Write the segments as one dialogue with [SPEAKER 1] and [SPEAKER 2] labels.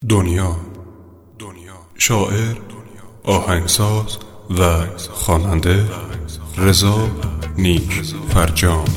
[SPEAKER 1] دنیا شاعر، آهنگساز و خواننده رضا نیک فرجام.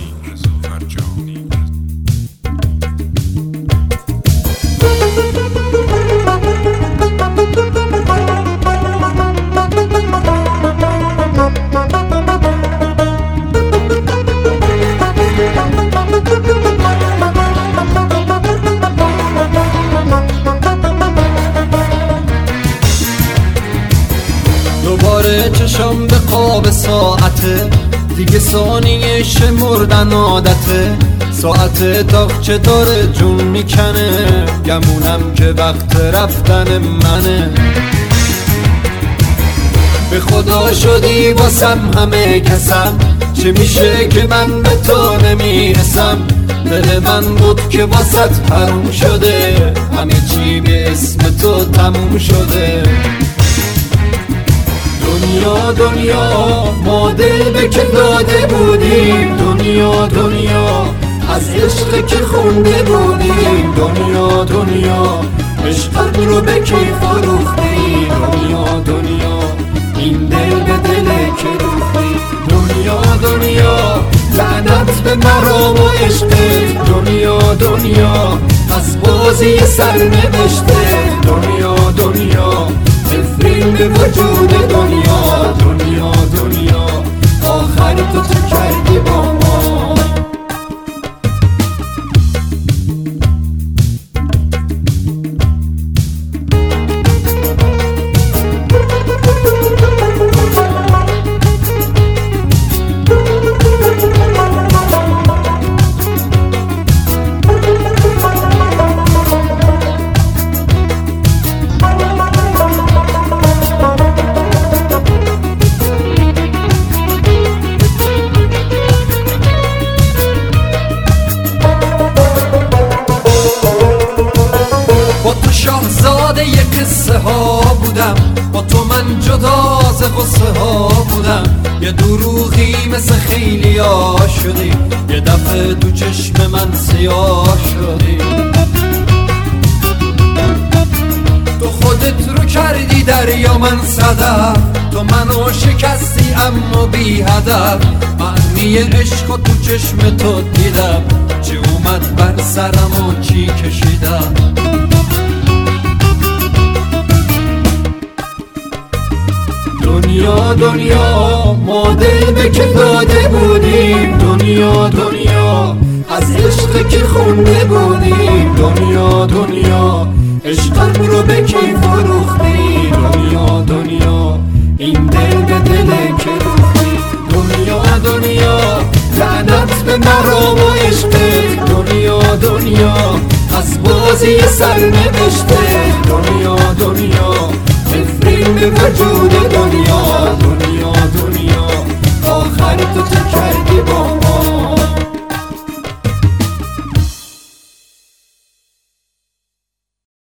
[SPEAKER 2] دوباره چشم به قاب ساعته، دیگه ثانیه شمردن عادته. ساعت داغچه داره جون میکنه، گمونم که وقت رفتن منه. به خدا شدی واسم همه کسم، چه میشه که من به تو نمیرسم؟ دل من بود که واسط حروم شده، همه چی به اسم تو تموم شده. دنیا دنیا ما دل به که داده بودیم، دنیا دنیا از عشق که خونده بودیم. دنیا دنیا عشق رو به کی فروختی؟ دنیا دنیا این دل به دل که دوختی. دنیا دنیا لعنت به مرام و عشقت. دنیا دنیا از بازی سر نوشته. دنیا دنیا نفرین به وجود دنیا. دنیا دنیا آخر تو چه کردی با ما؟ با تو شاهزاده ی قصه ها بودم، با تو من جدا ز غصه ها بودم. یه دروغی مثل خیلی ها شدی، یه دفعه تو چشم من سیاه شدی. تو خودت رو کردی دریا من صدف، تو منو شکستی اما بی هدف. معنی عشق تو چشم تو دیدم، چی اومد بر سرم و چی کشیدم. دنیا دنیا ما دل به که داده بودیم، دنیا دنیا از عشق که خونده بودیم. دنیا دنیا عشقم رو به کی فروختی؟ دنیا دنیا این دل به دل که دوختی. دنیا دنیا لعنت به مرام و عشقت. دنیا دنیا از بازی سر نوشته. دنیا دنیا نفرین به وجود دنیا.